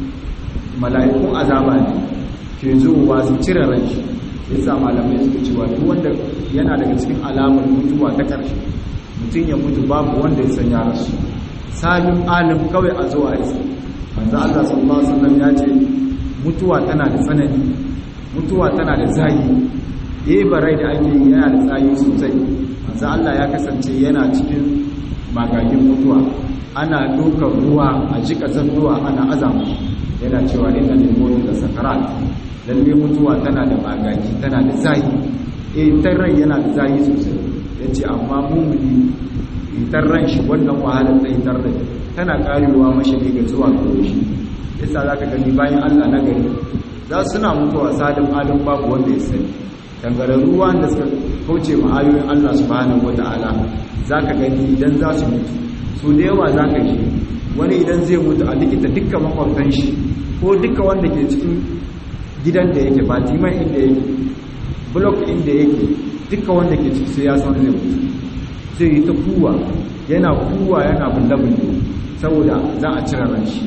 mala'ikun azaba ne ke zuwa su cire ran shi yasa malamai suka cewa duk wanda yana daga cikin alamar mutuwa ta ƙarshe mutum ya mutu babu wanda ya san ya rasu salim alim kawai a zo a isa manzo Allah sallallahu alaihi wasallam ya ce mutuwa tana da tsanani mutuwa tana da zayi barai da ake yi yana da tsayi sosai manzo Allah ya kasance yana cikin magagin mutuwa ana dokar ruwa a jika zannuwa ana azama yana cewa inna lil mawti la sakarat lalle mutuwa tana da magagi tana da zayi rai yana da zayi sosai yace amma mumuni ran shi wannan wahalar ta rai tana karewa mashi ne ga zuwa gare shi yasa zaka gani bayan Allah na gari za suna mutuwa salim alim babu wanda ya sani dangaren ruwa da suka kauce ma ayoyin Allah subhanahu wataala zaka gani idan za su mutu so da yawa zaka ji wani idan zai mutu a likita dukkan makwabtan shi ko duka wanda ke cikin gidan da yake ba timan inda yake block inda yake duka wanda ke ciki sai ya san zai mutu zai yi ta kuwa yana bulle-bulle saboda za a cire ran shi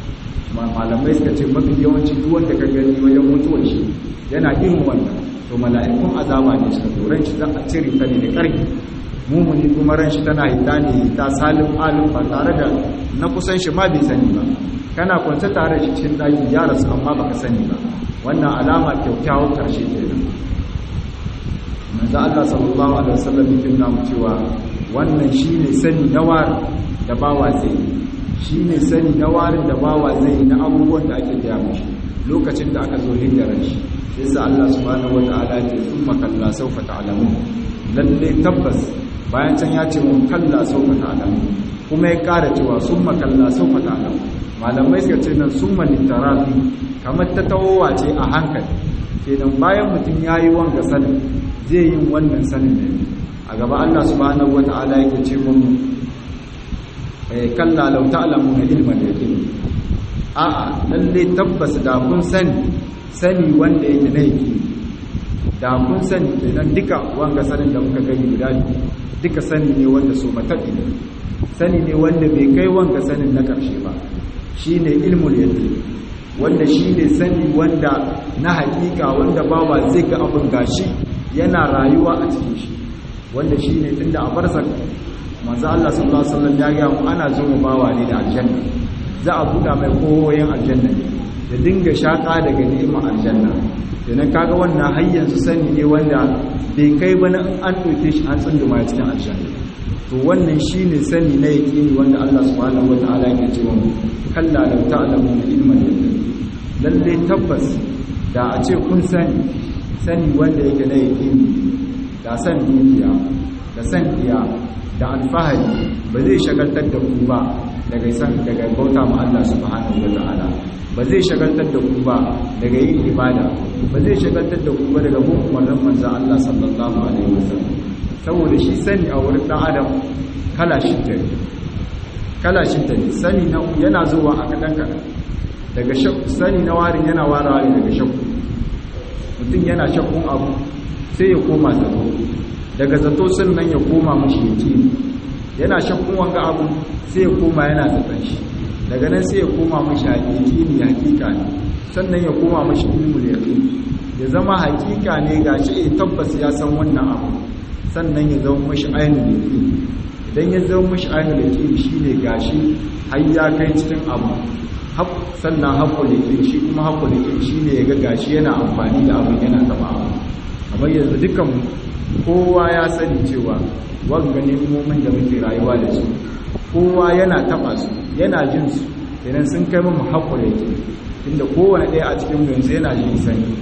malamai suka ce mafi yawanci duk wanda ka gani wajen mutuwar shi yana irin wannan to mala'ikun azaba ne suka to ran shi za a cire ta ne da ƙarfi mumuni kuma ran shi tana hita ne ta salim alim ba tare da na kusan shi ma bai sani ba kana kwance tare da shi cikin daki ya rasu amma baka sani ba wannan alama kyaukyawar karshe kenan manzo Allah sallallahu alaihi wasallam yake nuna mu cewa wannan shine sani na wari da bawa zai shine sani na warin da bawa zai na abubuwan da ake gaya mishi lokacin da aka zo hijira shi yasa Allah subhanahu wataala ya ce thumma kalla sawfa ta'lamun lalle tabbas bayan can ya ce mun kalla sawfa ta'lamun kuma ya ƙara cewa thumma kalla sawfa ta'lamun malamai suka ce nan summa litarafi kamar ta tawowa ce a hankali kenan bayan mutum yayi wanga sanin zai yin wannan sanin ne a gaba Allah subhanahu wata'ala yake ce mun kalla law ta'lamuna ilmal yaqin a'a lalle tabbas da kun sani wanda yake na yake da kun sani kenan duka wanga sanin da muka gani guda duka sani ne wanda so matabi sani ne wanda bai kai wanga sanin na karshe ba shine ilmul yaqin wanda shine sani wanda na hakika wanda bawa zai ga abin gashi yana rayuwa a cikin shi wanda shine tunda a barzak manzo Allah sallallahu alaihi wasallam ya ga mu ana zo mu bawa ne da aljanna za a buɗa mai kohoyin aljanna ne da dinga shaka daga ni'imar aljanna kenan kaga wannan har yanzu sani ne wanda bai kai ba nan an ɗauke shi an tsunduma cikin aljanna to wannan shine sani na yaqini wanda Allah subhanahu wataala yake cewa kalla law ta'lamuna ilman yaqin lalle tabbas da a ce kun sani wanda yake na yaqini da san dukiya da san iya da alfahari ba zai shagaltar da ku ba daga bauta ma Allah subhanahu wataala ba zai shagaltar da ku ba daga yin ibada ba zai shagaltar da ku ba daga bin umarnin manzo Allah sallallahu alaihi wasallam saboda shi sani a wurin dan adam kala shidda ne sani yana zuwa a kadan daga shakku sani na warin yana warawa ne daga shakku mutum yana shakkun abu sai ya koma zato daga zato sannan ya koma mashi yaqini yana shakkun wanga abu sai ya koma yana zaton shi daga nan sai ya koma mashi yaqini hakika ne sannan ya koma mashi ilmul yaqin ya zama hakika ne gashi tabbas ya san wannan abu sannan ya zama mashi ainul yaqin idan ya zama mashi ainul yaqin shine gashi har ya kai cikin abu sannan haqqul yaqin shi kuma haqqul yaqin shine ya ga gashi yana amfani da abin yana taba abu amma yanzu dukan kowa ya sani cewa wanga nemomin da muke rayuwa da su kowa yana taba su yana jin su idan sun kai mu haƙura yake inda kowane ɗaya a cikin yanzu yana jin sani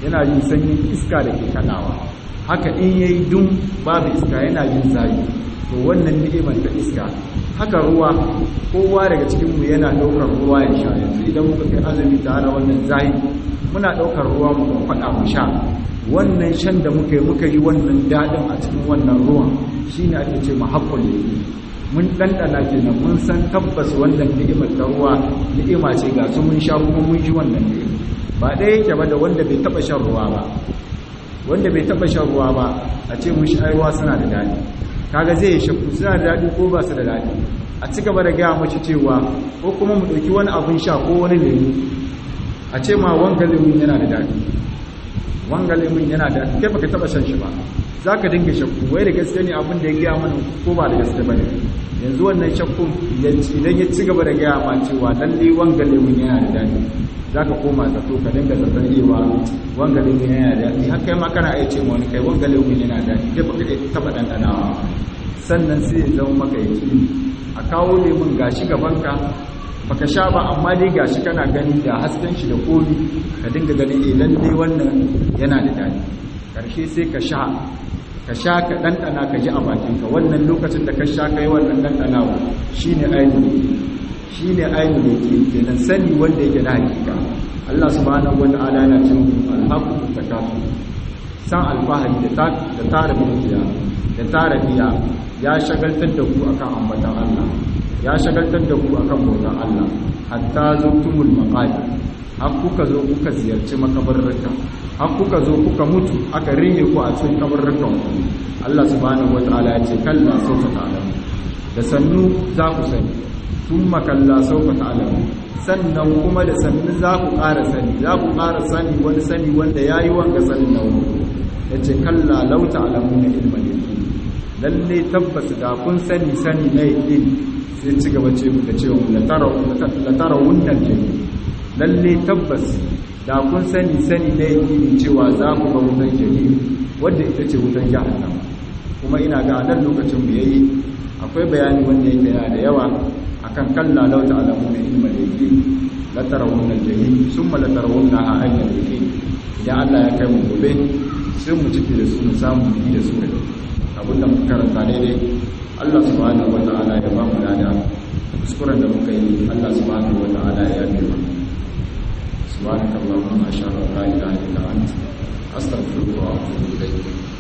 yana jin sanyin iska da ke kadawa. Haka in yayi dum babu iska yana jin zafi, to wannan ni'imar ta iska. Haka ruwa, kowa daga cikinmu yana ɗaukar ruwa ya sha. Yanzu idan muka kai azumi tare wannan zafi, muna ɗaukar ruwa mu faɗa mu sha. Wannan shan da muka yi wannan daɗin a cikin wannan ruwan shine ake ce mu haƙƙul yaqin. Mun ɗanɗana kenan, mun san tabbas wannan ni'imar ta ruwa ni'ima ce, ga su mun sha kuma mun ji wannan ni'ima. Ba ɗaya yake ba da wanda bai taɓa shan ruwa ba. Wanda bai taɓa shan ruwa ba a ce mun sha ruwa suna da daɗi, kaga zai shakku suna da daɗi ko ba su da daɗi. A ci gaba da gaya mace cewa ko kuma mu ɗauki wani abin sha ko wani lemu, a ce ma wanga lemun yana da daɗi, wanga lemun yana da daɗi, kai baka taɓa shan shi ba, za ka dinga shakku wai da gaske ne abin da ya gaya mana ko ba da gaske ba ne. Yanzu wannan shakkun idan ya ci gaba da gaya ma cewa lalle wanga lemun yana da daɗi, za ka koma zato ka dinga zaton cewa wanga lemun yana da daɗi, har kai ma kana iya ce ma wani kai wanga lemun yana da daɗi, dai baka taɓa ɗanɗanawa. Sannan sai ya zama maka yaƙini, a kawo lemun gashi gabanka baka sha ba, amma dai gashi kana gani da hasken shi da komi, ka dinga gani lalle wannan yana da daɗi. Karshe sai ka sha ka ɗanɗana ka ji a bakinka. Wannan lokacin da ka sha kai wannan ɗanɗanawa shine ainihin yake kenan sani wanda yake na hakika. Allah subhanahu wata'ala yana cewa alhaqu takasur, san alfahari da tara dukiya da tara biya ya shagaltar da ku akan ambatan Allah, ya shagaltar da ku akan bautan Allah, hatta zurtumul maqabir, har kuka zo kuka ziyarci makabarrika, har kuka zo kuka mutu aka rige ku a cikin kabarrukan ku. Allah subhanahu wataala ya ce kalla sawfa ta'lamu, da sannu za ku sani, thumma kalla sawfa ta'lamu, sannan kuma da sannu za ku ƙara sani, za ku ƙara sani wani sani wanda yayi wanga sanin nawa. Yace kalla law ta'lamuna ilmal yaqin, lalle tabbas da kun sani na yaqin. Sai ci gaba ce da cewa la tarawunna al-jahim, lalle tabbas da kun sani na yaqin cewa za ku ga wutar jahim, wadda ita ce wutar jahannama. Kuma ina ga a nan lokacin mu yayi akwai bayani wanda yake yana da yawa akan kalla law ta'lamuna ilmal yaqin la tarawunna al-jahim thumma la tarawunnaha ayna al-yaqin. Idan Allah ya kai mu gobe sai mu cike da su mu samu yi da su abinda muka karanta daidai Allah subhanahu wata'ala ya ba mu lada, kuskuren da muka yi Allah subhanahu wata'ala ya yi mana. Subhanakallahumma ashhadu an la ilaha illa anta astaghfiruka wa atubu ilayk.